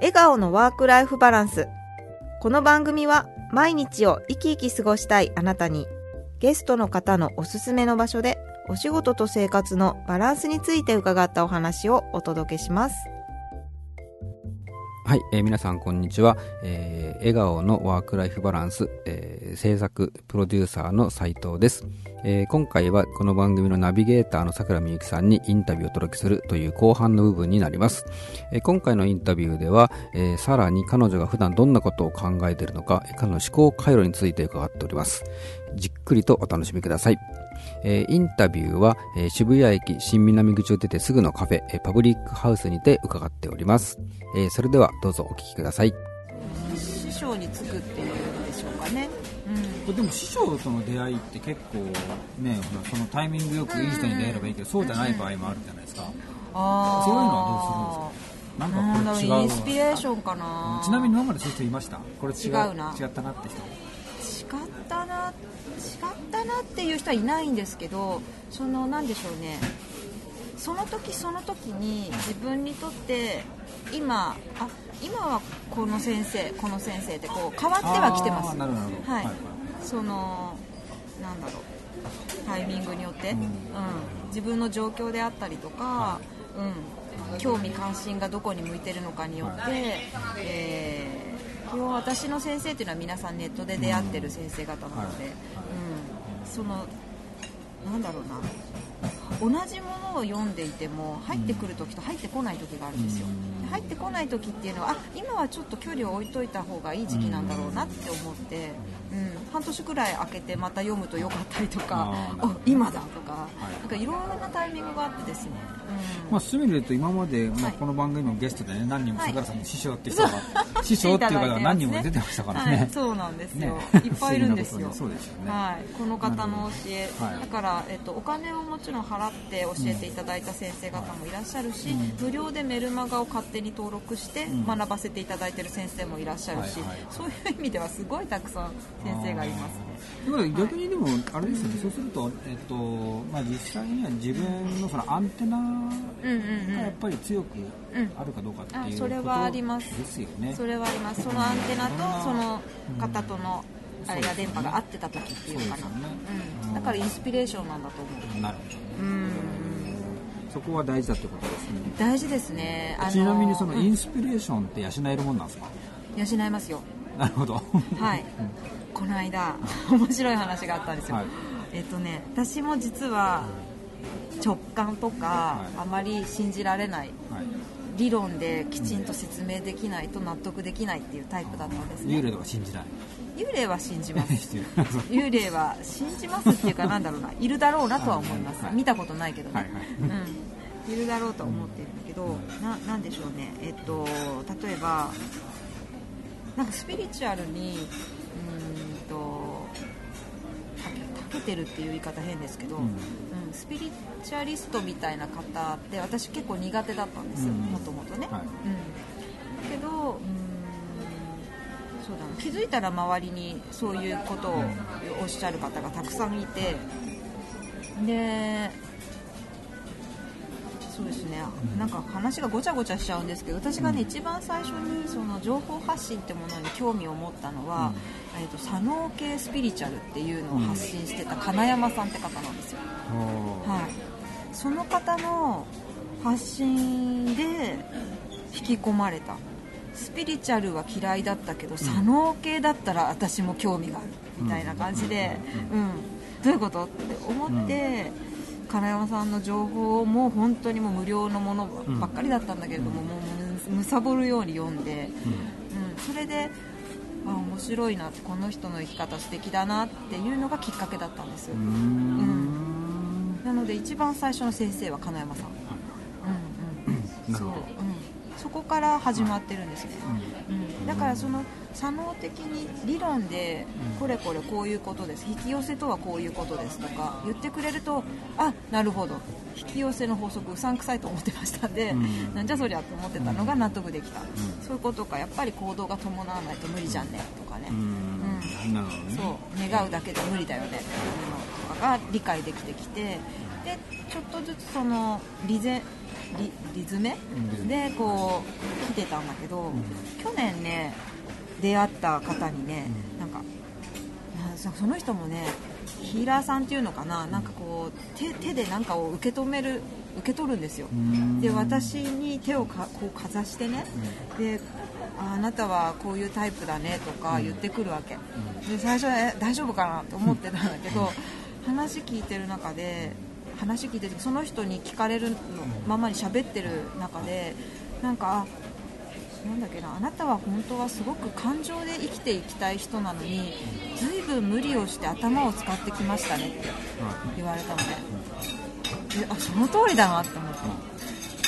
笑顔のワークライフバランス。この番組は毎日を生き生き過ごしたいあなたに、ゲストの方のおすすめの場所でお仕事と生活のバランスについて伺ったお話をお届けします。 はい、皆さんこんにちは、笑顔のワークライフバランス、制作プロデューサーの斉藤です。今回はこの番組のナビゲーターの桜みゆきさんにインタビューをお届けするという後半の部分になります。今回のインタビューでは、さらに彼女が普段どんなことを考えているのか、彼の思考回路について伺っております。じっくりとお楽しみください。インタビューは、渋谷駅新南口を出てすぐのカフェ、パブリックハウスにて伺っております。それではどうぞお聞きください。 師匠につくっていうのでしょうかね。 でも師匠との出会いって結構ね、そのタイミングよくいい人に出会えればいいけど、そうじゃない場合もあるじゃないですか。そういうのはどうするんですか？なんかこれ違う。 インスピレーションかな。 ちなみに今までそういう人いました？これ違ったなって人。 違ったなっていう人はいないんですけど、なんでしょうね、その時その時に自分にとって今はこの先生ってこう変わってはきてます。 なるほど。 はい。なんだろう、タイミングによって、自分の状況であったりとか、興味関心がどこに向いてるのかによって、基本私の先生っていうのは皆さんネットで出会ってる先生方なので、なんだろうな、同じものを読んでいても入ってくる時と入ってこない時があるんですよ。入ってこない時っていうのは今はちょっと距離を置いといた方がいい時期なんだろうなって思って、半年くらい空けてまた読むとよかったりとか、今だとか、なんかいろんなタイミングがあってですね、 そういう意味で言うと今まで、この番組のゲストでね、何人も桜さんの師匠って人が、師匠っていう方が何人も出てましたからね。 そうなんですよ、いっぱいいるんですよ。 そうですよね。 この方の教え、だから、お金をもちろん払って教えていただいた先生方もいらっしゃるし、無料でメルマガを勝手に登録して学ばせていただいている先生もいらっしゃるし、そういう意味ではすごいたくさん先生がいますね。 逆にでもあれですよね、そうすると、実際には自分のそのアンテナがやっぱり強くあるかどうかっていうことですよね。 それはあります。それはあります。そのアンテナとその方とのあれが電波が合ってた時っていうかな。だからインスピレーションなんだと思う。 なるほど。そこは大事だってことですね。 大事ですね。 ちなみにそのインスピレーションって養えるもんなんですか？ 養えますよ。 なるほど。 はい。この間面白い話があったんですよ。私も実は直感とかあまり信じられない、理論できちんと説明できないと納得できないっていうタイプだったんですね。 幽霊とか信じない？幽霊は信じます幽霊は信じますっていうか、なんだろうな、いるだろうなとは思います。見たことないけどね、いるだろうと思ってるんだけど、なんでしょうね、例えばなんかスピリチュアルに長けてるっていう言い方変ですけど、スピリチュアリストみたいな方って私結構苦手だったんですよ、もともとね。だけどそうだな、気づいたら周りにそういうことをおっしゃる方がたくさんいて、でそうですね、なんか話がごちゃごちゃしちゃうんですけど、私がね、一番最初にその情報発信ってものに興味を持ったのは、左脳系スピリチュアルっていうのを発信してた金山さんって方なんですよ。その方の発信で引き込まれた。スピリチュアルは嫌いだったけど、左脳系だったら私も興味があるみたいな感じで、どういうことって思って、金山さんの情報も本当にもう無料のものばっかりだったんだけれども、もう貪るように読んで、それで面白いなって、この人の生き方素敵だなっていうのがきっかけだったんですよ。なので一番最初の先生は金山さん。そこから始まってるんですね。だからその左脳的に理論でこれこれこういうことです、引き寄せとはこういうことですとか言ってくれると、なるほど、引き寄せの法則うさんくさいと思ってましたんで、なんじゃそりゃと思ってたのが納得できた。そういうことか、やっぱり行動が伴わないと無理じゃんねとかね、そう願うだけで無理だよねっていうのとかが理解できてきて、でちょっとずつそのリズムでこ来てたんだけど、去年ね出会った方にね、なんかその人もねヒーラーさんっていうのかな、なんかこう手でなんかを受け取るんですよ。で私に手をこうかざしてね、であなたはこういうタイプだねとか言ってくるわけで、最初は大丈夫かなと思ってたんだけど、話聞いてるその人に聞かれるのままに喋ってる中で、なんかなんだっけな、あなたは本当はすごく感情で生きていきたい人なのに随分無理をして頭を使ってきましたねって言われたので、その通りだなって思って、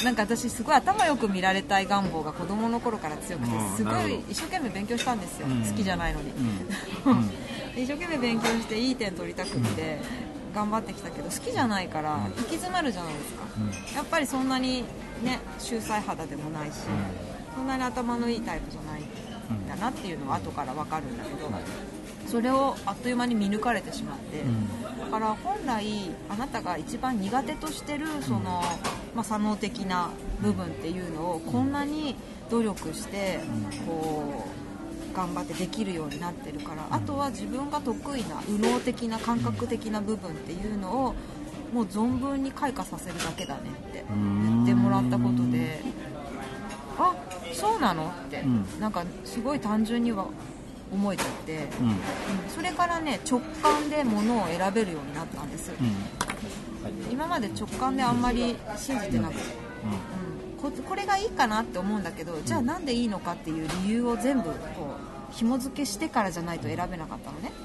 なんか私すごい頭よく見られたい願望が子供の頃から強くて、すごい一生懸命勉強したんですよ、好きじゃないのに一生懸命勉強していい点取りたくって頑張ってきたけど、好きじゃないから行き詰まるじゃないですか。やっぱりそんなにね秀才肌でもないし、そんなに頭のいいタイプじゃないんだなっていうのは後から分かるんだけど、それをあっという間に見抜かれてしまって、だから本来あなたが一番苦手としてるその、左脳的な部分っていうのをこんなに努力してこう頑張ってできるようになってるから、あとは自分が得意な右脳的な感覚的な部分っていうのをもう存分に開花させるだけだねって言ってもらったことで、あ、そうなのって、なんかすごい単純には思えちゃって、それからね直感で物を選べるようになったんです、今まで直感であんまり信じてなくて、これがいいかなって思うんだけど、じゃあなんでいいのかっていう理由を全部こう紐付けしてからじゃないと選べなかったのね。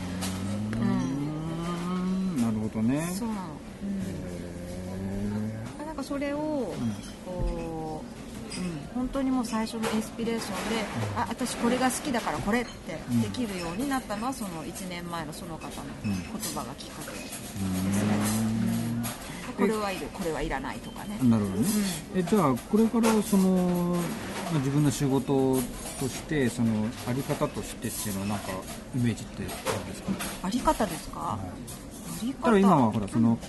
なるほどね。 そうなの。なんかそれをこう、本当にもう最初のインスピレーションで、私これが好きだからこれってできるようになったのはその1年前のその方の言葉がきっかけですね。これはいる、これはいらないとかね。 なるほどね。じゃあこれからその自分の仕事としてそのあり方としてっていうのはなんかイメージってあるんですか？ あり方ですか？あり方。 ただ今はほらその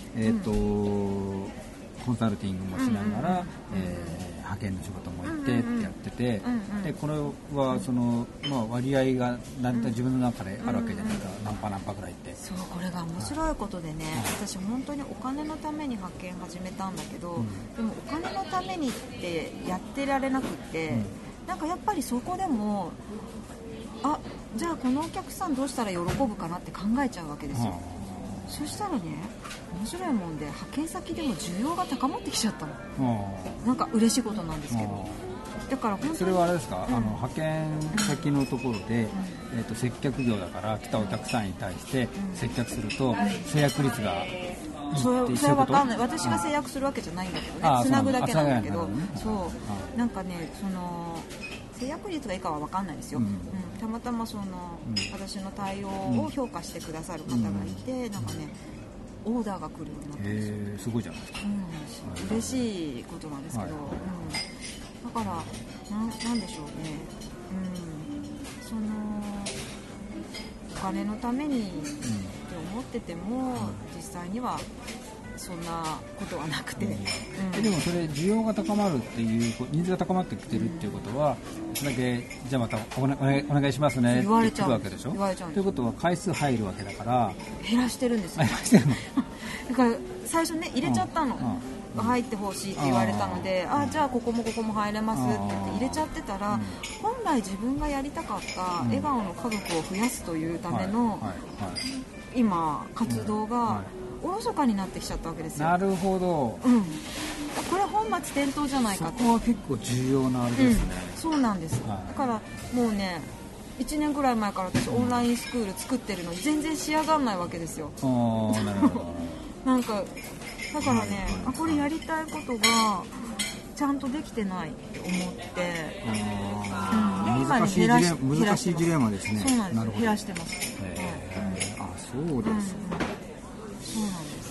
コンサルティングもしながら、派遣の仕事も行ってってやってて、でこれはその、割合が何か自分の中であるわけじゃないか、何パぐらいって。 そう、これが面白いことでね、私本当にお金のために派遣始めたんだけど、でもお金のためにってやってられなくって、なんかやっぱりそこでもじゃあこのお客さんどうしたら喜ぶかなって考えちゃうわけですよ。そしたらね、面白いもんで派遣先でも需要が高まってきちゃったの。なんか嬉しいことなんですけど、だから本当にそれはあれですか、派遣先のところで、接客業だから来たお客さんに対して接客すると制約率がいいってそれは分かんない。私が制約するわけじゃないんだけどね、つなぐだけなんだけど、そうなんかね、その制約率がいいかは分かんないですよ、たまたまその、私の対応を評価してくださる方がいて、なんかねオーダーが来るようになったんですよ。 すごいじゃないですか、 嬉しいことなんですけど、だからなんでしょうね、そのお金のためにって思ってても、実際にはそんなことはなくて、 でもそれ需要が高まるっていうニーズが高まってきてるっていうことは、それだけじゃあまたお願いしますねって言ってくるわけでしょ。ということは回数入るわけだから減らしてるんですよ。 減らしてるのだから最初ね入れちゃったの、入ってほしいって言われたので、じゃあここも入れますって言って入れちゃってたら、本来自分がやりたかった笑顔の家族を増やすというための今活動がおろそかになってきちゃったわけですよ。 なるほど、 これ本末転倒じゃないかと。 そこは結構重要なあれですね、 そうなんです、だからもうね1年ぐらい前から私オンラインスクール作ってるのに全然仕上がんないわけですよ。 なるほどなんかだからね、これやりたいことがちゃんとできてないって思って、 難しいジレンマですね。 そうなんです、減らしてます。 そうです、 そうなんです。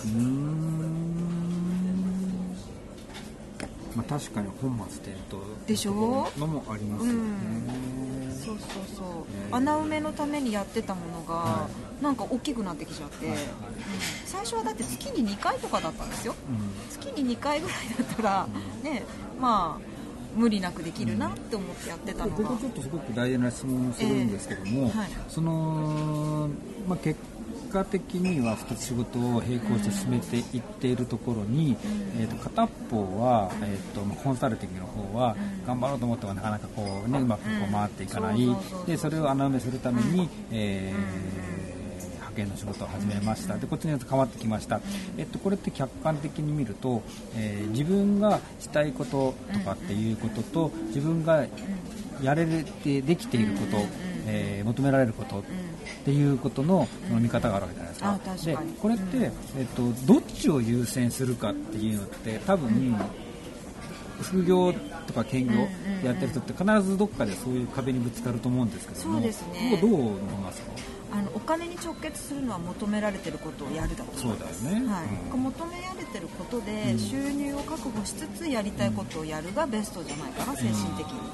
確かに本末転倒でしょのもありますよね。 そう穴埋めのためにやってたものが、なんか大きくなってきちゃって、最初はだって月に2回とかだったんですよ、月に2回ぐらいだったら、ね、 無理なくできるなって思ってやってたのが、 ここちょっとすごく大事な質問をするんですけども、その、結果的には2つ仕事を並行して進めていっているところに、片方は、コンサルティングの方は頑張ろうと思ってもなかなかこう、ね、うまくこう回っていかない、でそれを穴埋めするために、派遣の仕事を始めました。でこっちのやつ変わってきました。これって客観的に見ると、自分がしたいこととかっていうことと、自分がやれてできていること、求められることっていうことの見方があるわけじゃないですか。でこれって、どっちを優先するかっていうのって多分、副業とか兼業やってる人って必ずどっかでそういう壁にぶつかると思うんですけども、 そうですね、 どう思いますか？ お金に直結するのは求められてることをやるだと思います。 そうだよね、 求められてることで収入を確保しつつやりたいことをやるがベストじゃないかな、精神的に。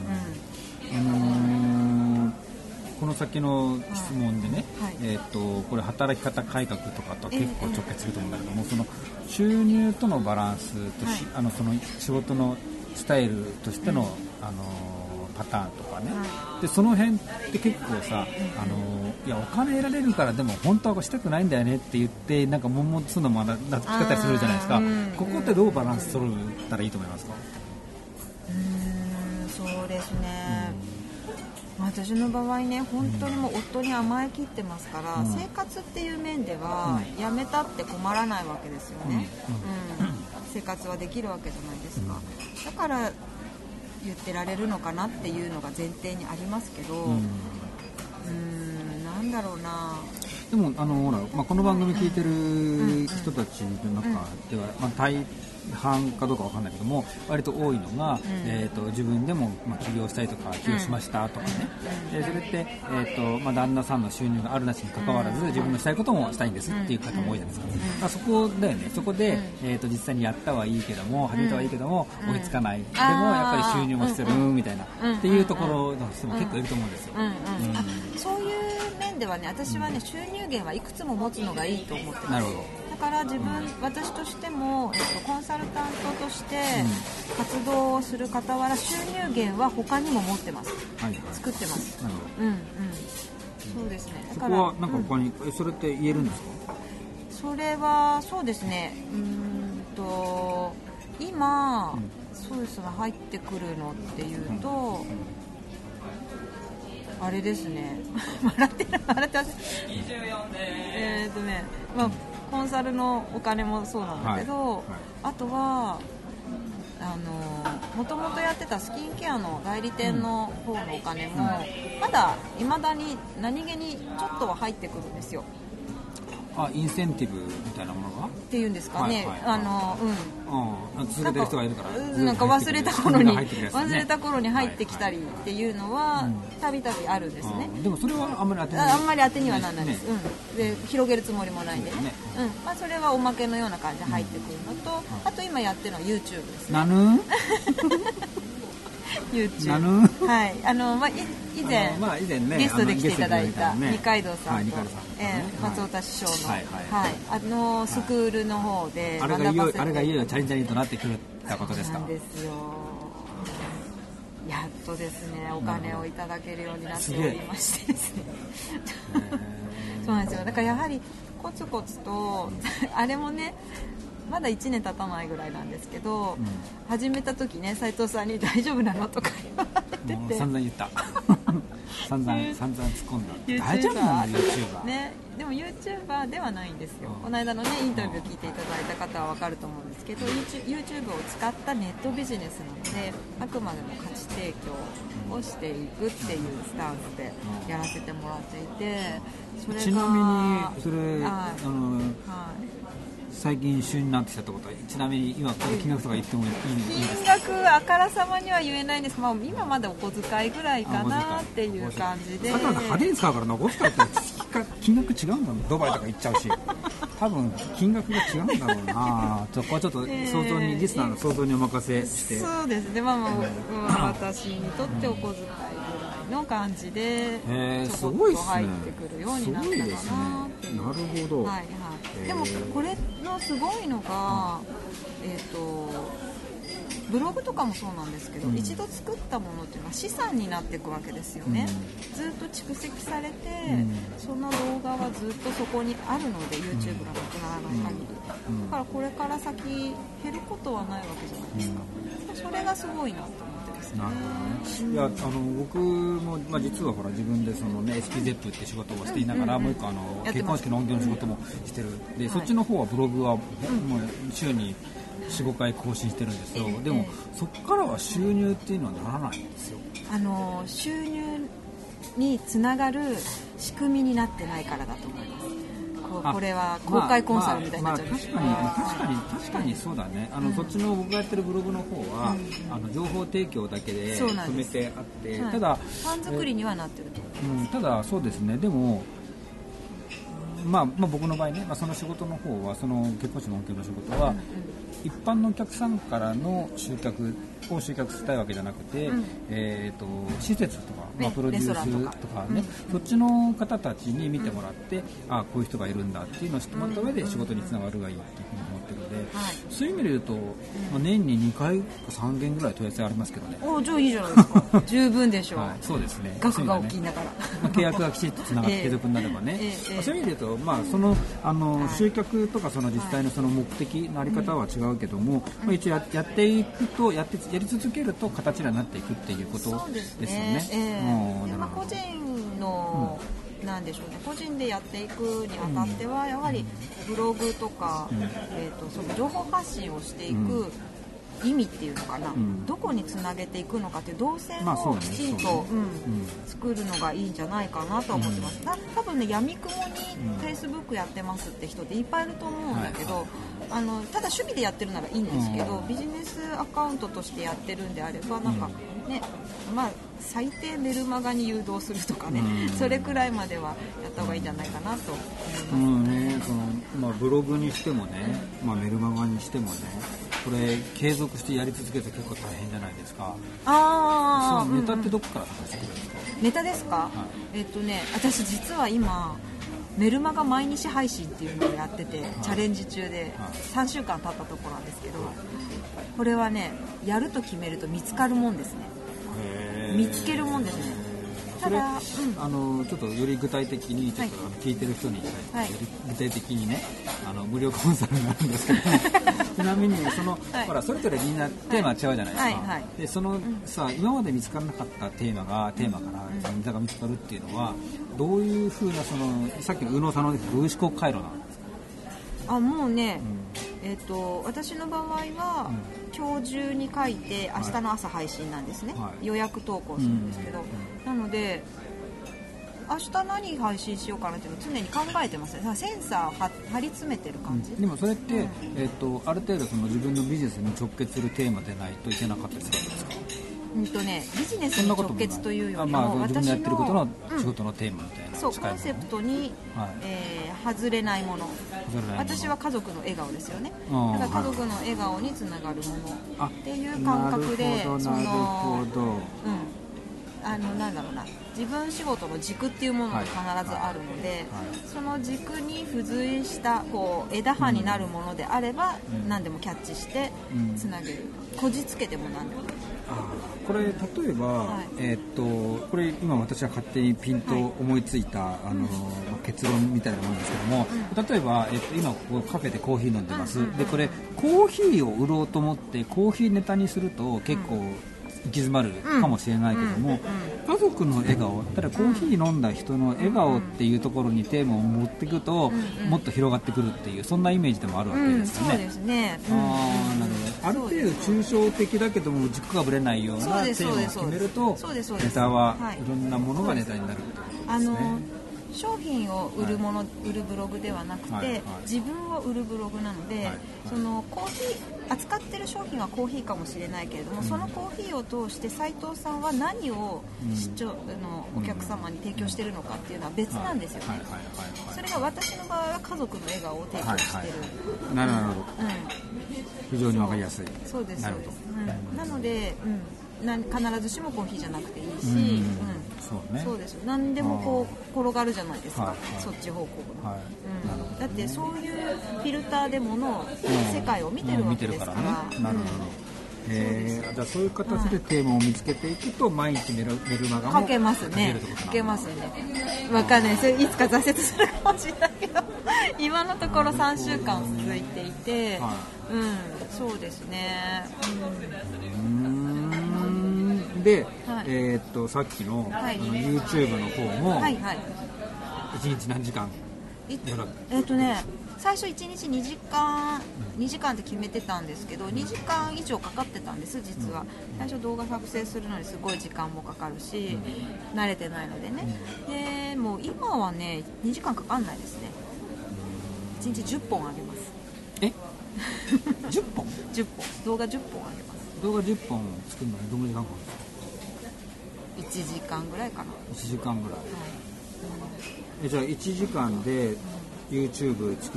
この先の質問でね、これ働き方改革とかと結構直結すると思うんだけども、その収入とのバランスとその仕事のスタイルとしての、パターンとかね、でその辺って結構さ、いやお金得られるからでも本当はしたくないんだよねって言ってなんか悶々とするのも納得し方りするじゃないですか。ここってどうバランス取ったらいいと思いますか？ そうですね、私の場合ね、本当にもう夫に甘えきってますから、生活っていう面では、辞めたって困らないわけですよね、生活はできるわけじゃないですか。だから言ってられるのかなっていうのが前提にありますけど、なんだろうな。 でもほら、この番組聞いてる人たちの中では、大半かどうかわかんないけども、割と多いのが、自分でも起業したいとか起業しましたとかね、それって、旦那さんの収入があるなしに関わらず、自分のしたいこともしたいんですっていう方も多いじゃないですか。そこだよね。そこで、実際にやったはいいけども、始めたはいいけども、追いつかない、でもやっぱり収入も必要みたいな、っていうところの人も結構いると思うんですよ。 そういう面ではね、私はね、収入源はいくつも持つのがいいと思ってます。 なるほど。 だから私としても、コンサルタントとして活動をする傍ら、収入源は他にも持ってます、作ってます。そうですね。だからそこはなんか他に、それって言えるんですか？ それはそうですね、今、そうですね、入ってくるのっていうと、あれですね笑ってますコンサルのお金もそうなんだけど、あとはもともとやってたスキンケアの代理店の方のお金も、まだ未だに何気にちょっとは入ってくるんですよ。 インセンティブみたいなものがっていうんですかね、 続けてる人がいるから、 なんか忘れた頃に入ってきたりっていうのはたびたびあるんですね。 でもそれはあんまり当てにはならないです。で広げるつもりもないんでね。それはおまけのような感じで入ってくるのと、あと今やってるのは YouTube ですね。YouTube。はい。以前ゲストで来ていただいた二階堂さんと松尾田師匠のスクールの方であれがいよいよチャリンチャリンとなってくるってことですか？ そうなんですよ。やっとですね、お金をいただけるようになっておりましてですね。そうなんですよ。だからやはりコツコツとあれもね。まだ1年経たないぐらいなんですけど、始めた時ね、斉藤さんに大丈夫なのとか言われてて、 散々言った散々突っ込んだ。大丈夫なの YouTuber、ね、 でも YouTuber ではないんですよ。この間のねインタビュー聞いていただいた方は分かると思うんですけど、 YouTube を使ったネットビジネスなので、あくまでも価値提供をしていくっていうスタンスでやらせてもらっていて、それがちなみにそれ最近一緒になってきたってことは、ちなみに今これ金額とか言ってもいいですか？ 金額あからさまには言えないんです。今までお小遣いぐらいかなっていう感じで。 派手に使うからな、お小遣いって金額違うんだもん。ドバイとか行っちゃうし、多分金額が違うんだろうな。そこはちょっと想像に、リスナーの想像にお任せして。 そうですね。私にとってお小遣いぐらいの感じでちょこっと入ってくるようになったかなっていう。 なるほど。でもこれのすごいのが、 ブログとかもそうなんですけど、一度作ったものっていうのは資産になっていくわけですよね、ずっと蓄積されて、その動画はずっとそこにあるので YouTube がなくならない限り、だからこれから先減ることはないわけじゃないですか、それがすごいなと思ってますね。 なるほどね。いや僕も、実はほら自分でその、ね、SPZEP って仕事をしていながら、もう一個結婚式の音響の仕事もしてるで、そっちの方はブログはもう週に 4,5 回更新してるんですよ。でもそこからは収入っていうのはならないんですよ。 収入につながる仕組みになってないからだと思います。これは公開コンサルみたいになっちゃうんですけど、 確かにそうだね。そっちの僕がやってるブログの方は、情報提供だけで止めてあって、ただファン作りにはなってると思います。 ただそうですね。でも僕の場合ね、その仕事の方はその結婚式の音響の仕事は、一般のお客さんからの集客したいわけじゃなくて、施設とか、プロデュースとかね、そっちの方たちに見てもらって、こういう人がいるんだっていうのを知ってもらった上で仕事につながるがいいっていうふうに思ってるので、そういう意味で言うと、年に2回か3件ぐらい問い合わせありますけどね。 じゃあいいじゃないですか。十分でしょう。 そうですね。 額が大きいんだから。 契約がきちっとつながって継続になればね。そういう意味で言うと、その集客とかその実際のその目的のあり方は違うけども、一応やっていくとやり続けると形になっていくっていうことですよね。 個人のなんでしょうね、個人でやっていくにあたっては、やはりブログとか、その情報発信をしていく意味っていうのかな、どこにつなげていくのかっていう動線をきちんと作るのがいいんじゃないかなと思ってます。多分ね、闇雲に Facebook やってますって人っていっぱいいると思うんだけど、ただ趣味でやってるならいいんですけど、ビジネスアカウントとしてやってるんであれば、なんかね、最低メルマガに誘導するとかね、それくらいまではやった方がいいんじゃないかなと思います。 ブログにしてもね、メルマガにしてもね、これ継続してやり続けて結構大変じゃないですか。ネタってどこから話してくるんですか？ ネタですか？私実は今メルマガ毎日配信っていうのをやってて、チャレンジ中で3週間経ったところなんですけど、これはね、やると決めると見つかるもんですね。見つけるもんですね。ただ、ちょっとより具体的にちょっと聞いてる人に、具体的にね、無料コンサルがあるんですけど、ちなみにほらそれぞれみんなテーマは違うじゃないですか。でその今まで見つからなかったテーマからネタが見つかるっていうのは、どういうふうなさっきの右脳左脳でどういう思考回路なんですか？ もうね、私の場合は、今日中に書いて明日の朝配信なんですね、予約投稿するんですけど、なので明日何配信しようかなっていうのを常に考えてますね。センサーを張り詰めてる感じ、 でもそれって、ある程度その自分のビジネスに直結するテーマでないといけなかったりするんですか？ ビジネスに直結というよりも、 自分のやってることの仕事のテーマみたいな、 コンセプトに、外れないもの。私は家族の笑顔ですよね。だから家族の笑顔につながるものっていう感覚で、なんだろうな、自分仕事の軸っていうものが必ずあるので、その軸に付随した枝葉になるものであれば、何でもキャッチしてつなげる、こじつけても何でも。 これ例えば、これ今私は勝手にピンと思いついた、結論みたいなものですけども、例えば、今ここカフェでコーヒー飲んでます、でこれコーヒーを売ろうと思ってコーヒーネタにすると結構行き詰まるかもしれないけども、家族の笑顔、ただコーヒー飲んだ人の笑顔っていうところにテーマを持っていくと、もっと広がってくるっていう、そんなイメージでもあるわけですよね。 そうですね。 ある程度抽象的だけども軸がぶれないようなテーマを決めると、ネタはいろんなものがネタになるってことですね。 商品を売るブログではなくて、自分を売るブログなので、そのコーヒー扱ってる商品はコーヒーかもしれないけれども、そのコーヒーを通して斉藤さんは何をお客様に提供しているのかっていうのは別なんですよね。それが私の場合は家族の笑顔を提供している。 なるほど、非常にわかりやすい。 そうです。なので、必ずしもコーヒーじゃなくていいし、そうです。何でも転がるじゃないですか、そっち方向の。だってそういうフィルターで世界を見てるわけですから。 じゃあそういう形でテーマを見つけていくと、毎日メルマガも書けますね。書けますね。わかんない。それいつか挫折するかもしれないけど、今のところ3週間続いていて、そうですね。 で、さっきの、YouTube の方も、1日何時間？ 最初1日2時間って決めてたんですけど、2時間以上かかってたんです、実は。最初動画作成するのにすごい時間もかかるし、慣れてないのでね。でもう今はね、2時間かかんないですね。1日10本あげます。 10本 10本動画10本あげます。 動画10本作るのにどの時間かかるんですか ？1時間ぐらいかな。 1時間ぐらい、じゃあ1時間でYouTube 作って、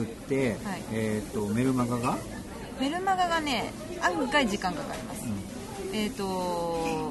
メルマガがね、案外時間かかります。ど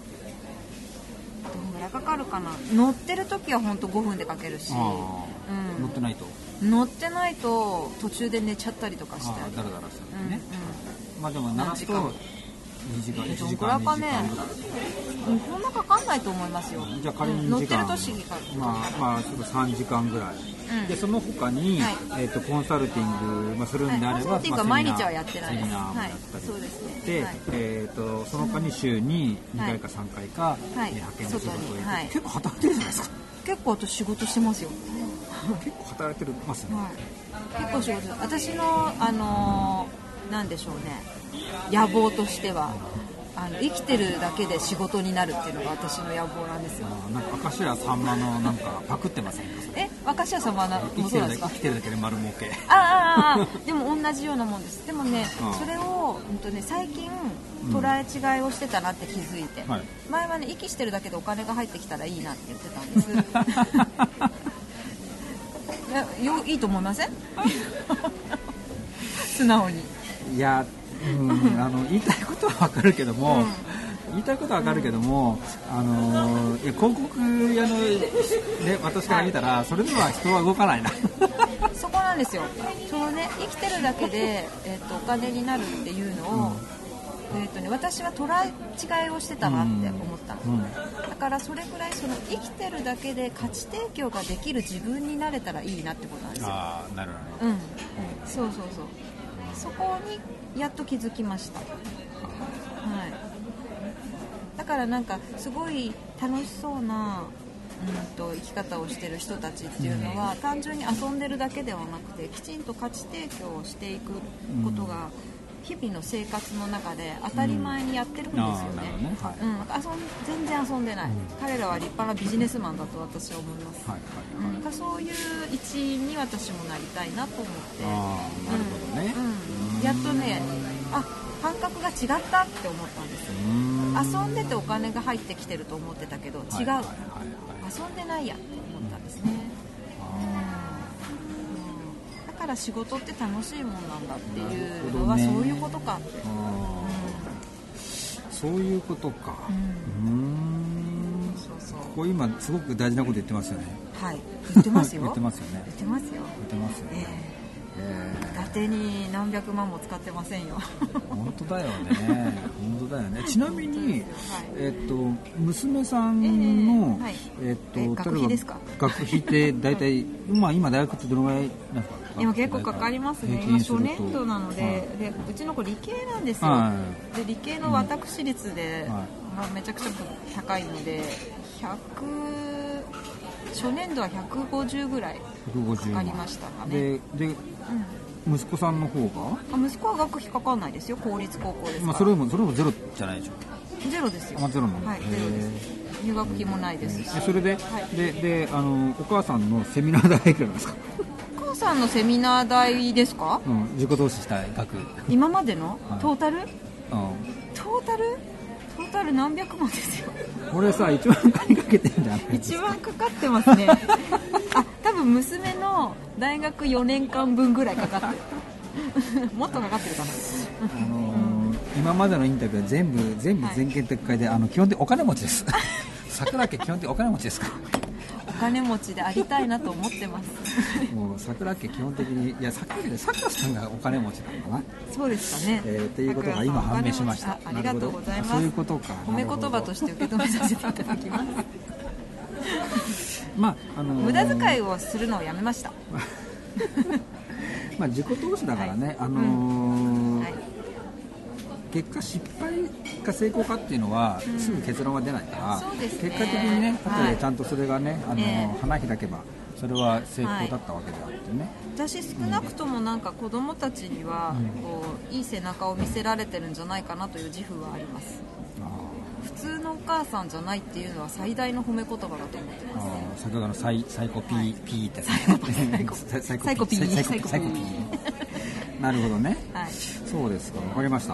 んぐらいかかるかな。乗ってる時は本当5分で書けるし、 乗ってないと途中で寝ちゃったりとかして、 ダラダラするね。まあでも7時間2時間1時間2時間ぐらいこんなかかんないと思いますよ。 じゃあ仮に乗ってるとちょっと 3時間ぐらい、でその他に、コンサルティング、するんであれば、 コンサルティングは毎日はやってないです。 セミナーもやったり、 そうですね。 その他に週に2回か3回か、派遣で仕事をやって、結構働いてるじゃないですか。 結構私仕事してますよ。 結構働いてますね。 結構仕事。私のなんでしょうね、野望としては生きてるだけで仕事になるっていうのが私の野望なんですよ。 なんか明石家さんまのなんかパクってませんか？ 明石家さんまもそうなんですか？ 生きてるだけで丸儲け。 でも同じようなもんです。でもね、それを最近捉え違いをしてたなって気づいて、前はね、息してるだけでお金が入ってきたらいいなって言ってたんですいいと思いません？素直に。 いや、言いたいことは分かるけども、広告屋の、私から見たら、それでは人は動かないな。 そこなんですよ。生きてるだけで、お金になるっていうのを、私は捉え違いをしてたなって思ったの、だからそれぐらい生きてるだけで価値提供ができる自分になれたらいいなってことなんですよ。 なるほど。そうそこにやっと気づきました。だからなんかすごい楽しそうな生き方をしてる人たちっていうのは、単純に遊んでるだけではなくて、きちんと価値提供をしていくことが日々の生活の中で当たり前にやってるんですよね。全然遊んでない、彼らは立派なビジネスマンだと私は思います。そういう一員に私もなりたいなと思って、 なるほどね、 やっとね、感覚が違ったって思ったんですよ。遊んでてお金が入ってきてると思ってたけど、違う、遊んでないやって思ったんですね。だから仕事って楽しいもんなんだっていうのは、そういうことかって。 そういうことか。ここ今すごく大事なこと言ってますよね。 言ってますよ。 言ってますよね。 伊達に何百万も使ってませんよ。 本当だよね。ちなみに、娘さんの、 学費ですか？ 学費って大体今大学ってどのぐらいなんですか？ 今結構かかりますね。今初年度なので、うちの子理系なんですよ。で理系の私立で、めちゃくちゃ高いので、初年度は150ぐらいかかりましたかね。 で息子さんの方が？ 息子は学費かかんないですよ。公立高校ですから。 それもゼロじゃないでしょ？ ゼロですよ。 ゼロなの？ ゼロです。入学費もないですし。 それで、お母さんのセミナー代いくらですか？ お母さんのセミナー代ですか？ 自己投資したい額。 今までの、トータル？トータル何百万ですよ。 これさ、一番金かけてんじゃん。 一番かかってますね。多分娘の大学4年間分ぐらいかかってる。もっとかかってるかな。 今までのインタビューは全部全件撤回で、基本的にお金持ちです。桜家基本的にお金持ちですから。 お金持ちでありたいなと思ってますもう桜家基本的に、いや桜家で桜さんがお金持ちなんだな。 そうですかね、 っていうことが今判明しました。 ありがとうございます。 そういうことか。 褒め言葉として受け止めさせていただきますまあ無駄遣いをするのをやめましたまあ自己投資だからね、結果失敗か成功かっていうのはすぐ結論は出ないから、 そうですね、 結果的にね、後でちゃんとそれがね、花開けばそれは成功だったわけであってね、 私少なくともなんか子供たちにはこういい背中を見せられてるんじゃないかなという自負はあります。普通のお母さんじゃないっていうのは最大の褒め言葉だと思ってます。 先ほどのサイコピーピーってサイコピーなるほどね、 はい、 そうですか、わかりました。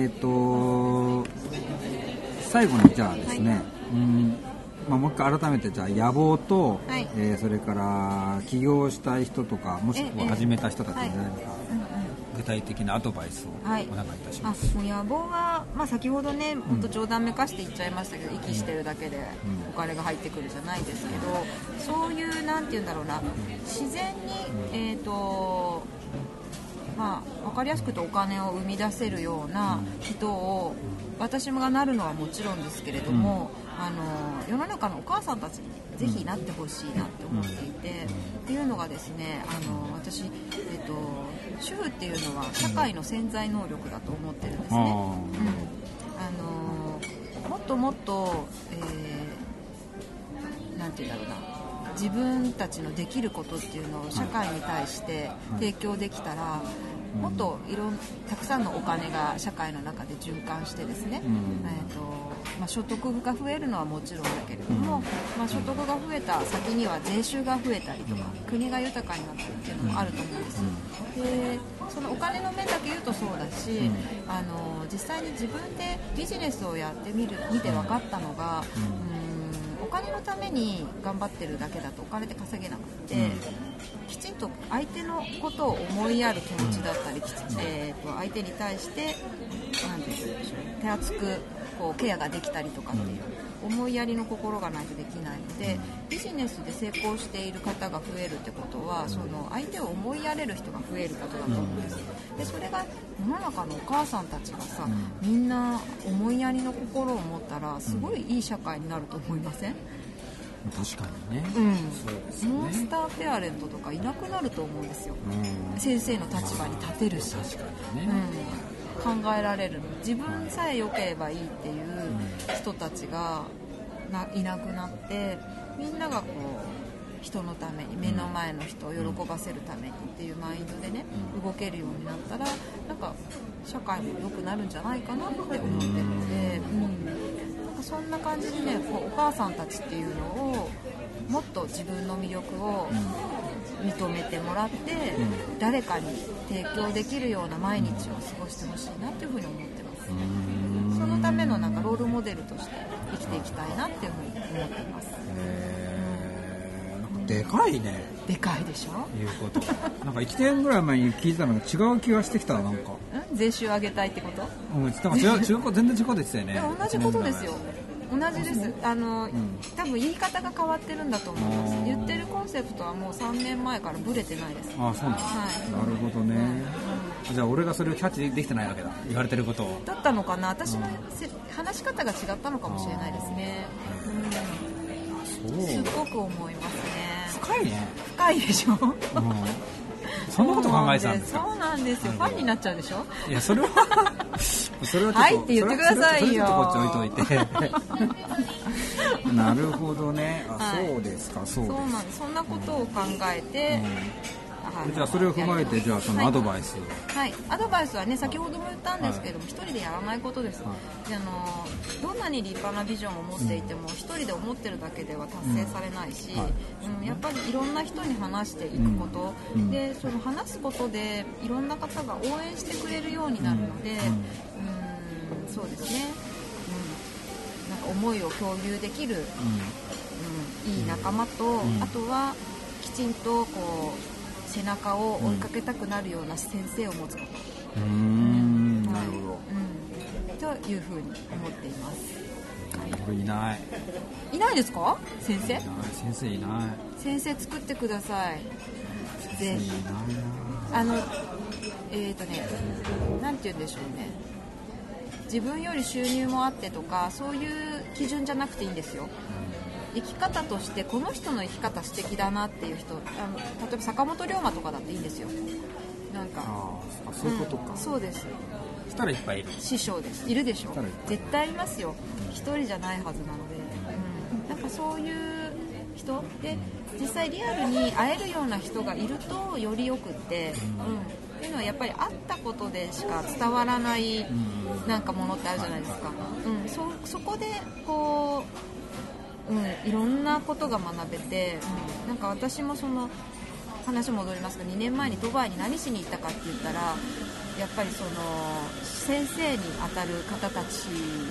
最後にじゃあですね、はい、もう一回改めてじゃあ野望と、はい、それから起業したい人とかもしくは始めた人たちに何か具体的なアドバイスをお願いいたします。 もう野望は、先ほどねもっと冗談めかして言っちゃいましたけど、息してるだけでお金が入ってくるじゃないですけど、そういうなんて言うんだろうな、自然に分かりやすく言うとお金を生み出せるような人を私がなるのはもちろんですけれども、世の中のお母さんたちにぜひなってほしいなって思っていて、っていうのがですね、私、主婦っていうのは社会の潜在能力だと思ってるんですね。もっともっと、なんて言うんだろうな、自分たちのできることっていうのを社会に対して提供できたら、もっとたくさんのお金が社会の中で循環してですね、所得が増えるのはもちろんだけれども、所得が増えた先には税収が増えたりとか、国が豊かになったりっていうのもあると思うんです。でそのお金の面だけ言うとそうだし、実際に自分でビジネスをやって見て分かったのが、お金のために頑張ってるだけだとお金って稼げなくて、きちんと相手のことを思いやる気持ちだったり、相手に対して何て言うんでしょう、手厚くこうケアができたりとかっていう思いやりの心がないとできないので、ビジネスで成功している方が増えるってことは、その相手を思いやれる人が増えることだと思うんです。でそれが世の中のお母さんたちがさ、みんな思いやりの心を持ったらすごいいい社会になると思いません？ 確かにね、 そうですね、モンスターペアレントとかいなくなると思うんですよ。先生の立場に立てるし、 確かにね、 考えられる、自分さえ良ければいいっていう人たちがいなくなって、みんながこう人のために、目の前の人を喜ばせるためにっていうマインドでね、動けるようになったら、なんか社会も良くなるんじゃないかなって思ってるので、なんかそんな感じでね、こうお母さんたちっていうのをもっと自分の魅力を認めてもらって、誰かに提供できるような毎日を過ごしてほしいなっていうふうに思ってます。そのためのなんかロールモデルとして生きていきたいなっていうふうに思ってます。 でかいね。 でかいでしょ。 いうこと。なんか1年ぐらい前に聞いたのが違う気がしてきた。なんか。 税収上げたいってこと？ なんか全然違うこと言ってたよね。 同じことですよ。同じです。多分言い方が変わってるんだと思います。言ってるコンセプトはもう3年前からブレてないです。 ああ、そうなんです、なるほどね、じゃあ俺がそれをキャッチできてないわけだ、言われてることを。 だったのかな、私の話し方が違ったのかもしれないですね。すごく思いますね。 深いね。 深いでしょ。 そんなこと考えてたんですか。 そうなんですよ。ファンになっちゃうでしょ。 いや、それははいって言ってくださいよ。 こっち置いといて。なるほどね。そうですか。そうなんです。 そんなことを考えて、 じゃあそれを踏まえて、じゃあそのアドバイス、 アドバイスはね、先ほども言ったんですけども、一人でやらないことです。どんなに立派なビジョンを持っていても、一人で思ってるだけでは達成されないし、やっぱりいろんな人に話していくこと、でその話すことでいろんな方が応援してくれるようになるので、そうですね、なんか思いを共有できる、いい仲間と、あとはきちんとこう背中を追いかけたくなるような先生を持つこと、 なるほど、 というふうに思っています。 か？ 俺いない。 いないですか？先生？ 先生いない。 先生作ってください。 先生いないな。 なんて言うんでしょうね。自分より収入もあってとかそういう基準じゃなくていいんですよ。生き方としてこの人の生き方素敵だなっていう人、例えば坂本龍馬とかだっていいんですよ。なんかそういうことか、 そうです。 そしたらいっぱいいる。 師匠です。いるでしょ。絶対いますよ。一人じゃないはずなので、なんかそういう人で実際リアルに会えるような人がいるとよりよくって、っていうのはやっぱり会ったことでしか伝わらないなんかものってあるじゃないですか。そこでこう、いろんなことが学べて、なんか私もその話戻りますが2年前にドバイに何しに行ったかって言ったらやっぱりその先生に当たる方たち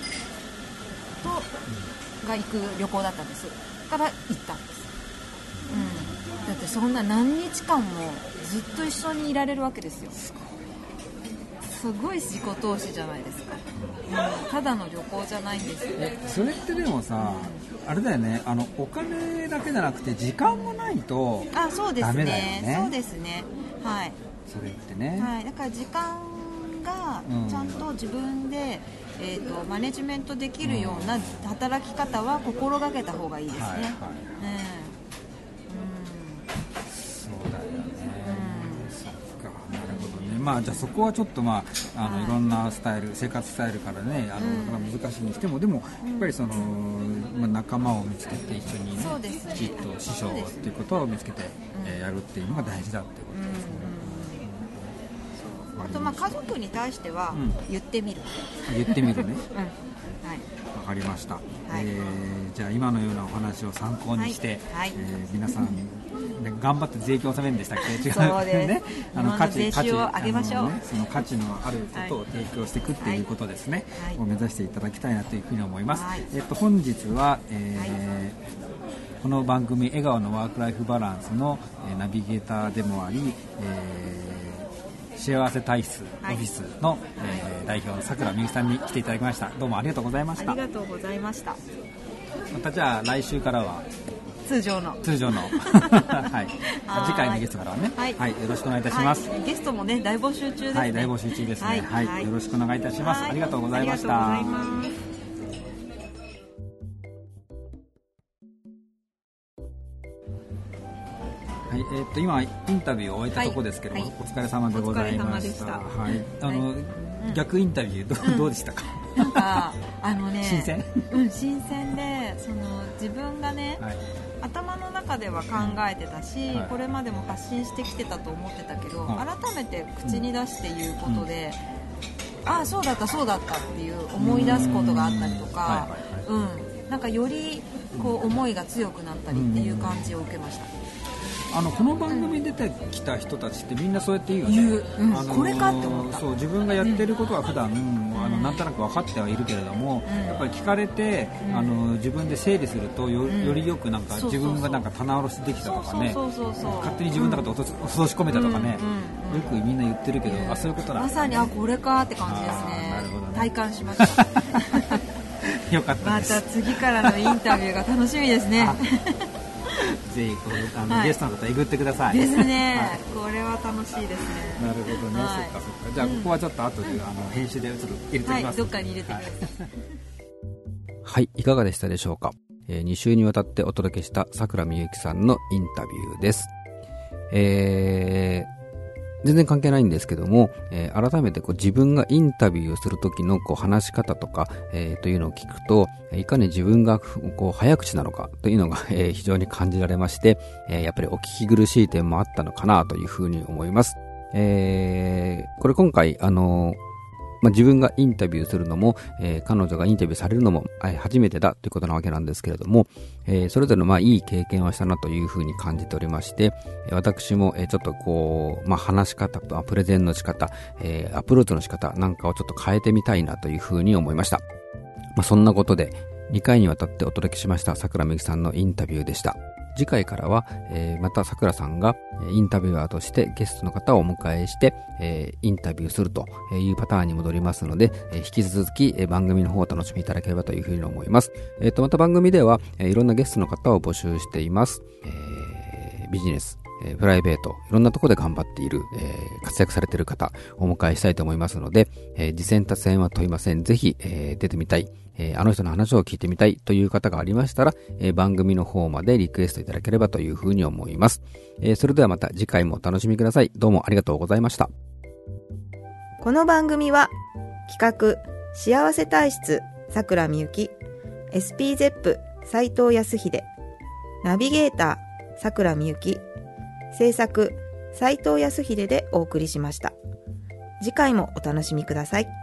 が行く旅行だったんです。から行ったんです。だってそんな何日間もずっと一緒にいられるわけですよ。すごい自己投資じゃないですか。ただの旅行じゃないんですよ。 それってでもさ、あれだよね、お金だけじゃなくて時間もないとダメだよね。 そうですね。はい。 それってね。 はい。だから時間がちゃんと自分で、マネジメントできるような働き方は心がけた方がいいですね。 そうだよね。そっか、なるほどね。まあじゃあそこはちょっといろんなスタイル、生活スタイルからね、難しいにしても、でもやっぱりその、仲間を見つけて一緒にね、きちっと師匠っていうことを見つけて、やるっていうのが大事だっていうことですね。 あと家族に対しては言ってみる。 言ってみるね。 はい。 わかりました。じゃあ今のようなお話を参考にして、皆さん頑張って税金を納めるんでしたっけ？違うそうですね。 税収を上げましょう。 その価値のあることを提供していくっていうことですね。を目指していただきたいなというふうに思います。本日は、この番組笑顔のワークライフバランスのナビゲーターでもあり、幸せ体質オフィスの、代表の桜美由さんに来ていただきました。どうもありがとうございました。 ありがとうございました。 またじゃあ来週からは通常のはい、次回のゲストからはね、よろしくお願いいたします。 ゲストもね大募集中ですね。 大募集中ですね。よろしくお願いいたします。ありがとうございました。 ありがとうございます。 今インタビューを終えたところですけども、お疲れ様でございました。逆インタビューどうでしたか？ なんか新鮮？ 新鮮で、その自分がね、頭の中では考えてたし、これまでも発信してきてたと思ってたけど、改めて口に出して言うことで、そうだったっていう思い出すことがあったりとか、なんかよりこう思いが強くなったりっていう感じを受けました。 この番組に出てきた人たちってみんなそうやって言うよね。 これかって思った。 そう、自分がやってることは普段、なんとなく分かってはいるけれども、やっぱり聞かれて、自分で整理すると よりよくなんか自分がなんか棚卸しできたとかね、勝手に自分の中で落とし込めたとかね、よくみんな言ってるけど、そういうことなんですね。 まさにこれかって感じですね。 なるほどね。 体感しました。 よかったです。 また次からのインタビューが楽しみですね。 ぜひゲストの方えぐってください。 ですね。これは楽しいですね。 なるほどね。そっか。じゃあここはちょっと後で編集でちょっと入れておきます。 どっかに入れてください。 はい、いかがでしたでしょうか。2週にわたってお届けした桜美由さんのインタビューです。全然関係ないんですけども、改めて自分がインタビューをする時の話し方とか、というのを聞くと、いかに自分が早口なのかというのが、非常に感じられまして、やっぱりお聞き苦しい点もあったのかなというふうに思います。これ今回自分がインタビューするのも、彼女がインタビューされるのも、初めてだということなわけなんですけれども、それぞれのいい経験をしたなというふうに感じておりまして、私も、ちょっと話し方、プレゼンの仕方、アプローチの仕方なんかをちょっと変えてみたいなというふうに思いました。そんなことで2回にわたってお届けしました桜美由さんのインタビューでした。 次回からは、またさくらさんがインタビュアーとしてゲストの方をお迎えして、インタビューするというパターンに戻りますので、引き続き番組の方をお楽しみいただければというふうに思います。また番組ではいろんなゲストの方を募集しています。ビジネス、プライベート、いろんなところで頑張っている、活躍されている方をお迎えしたいと思いますので、次戦他戦は問いません。ぜひ、出てみたい、あの人の話を聞いてみたいという方がありましたら、番組の方までリクエストいただければというふうに思います。それではまた次回もお楽しみください。どうもありがとうございました。 この番組は企画幸せ体質さくらみゆき、 SPZEP 斉藤康秀、ナビゲーターさくらみゆき、制作斉藤康秀でお送りしました。次回もお楽しみください。